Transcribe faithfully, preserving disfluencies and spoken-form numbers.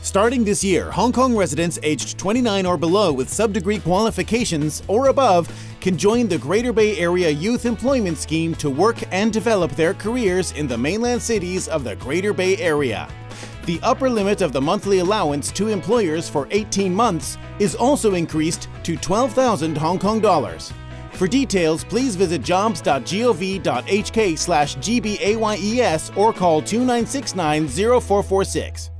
Starting this year, Hong Kong residents aged twenty-nine or below with sub-degree qualifications or above can join the Greater Bay Area Youth Employment Scheme to work and develop their careers in the mainland cities of the Greater Bay Area. The upper limit of the monthly allowance to employers for eighteen months is also increased to twelve thousand Hong Kong dollars. For details, please visit jobs dot gov dot h k slash G B A Y E S or call two nine six nine zero four four six.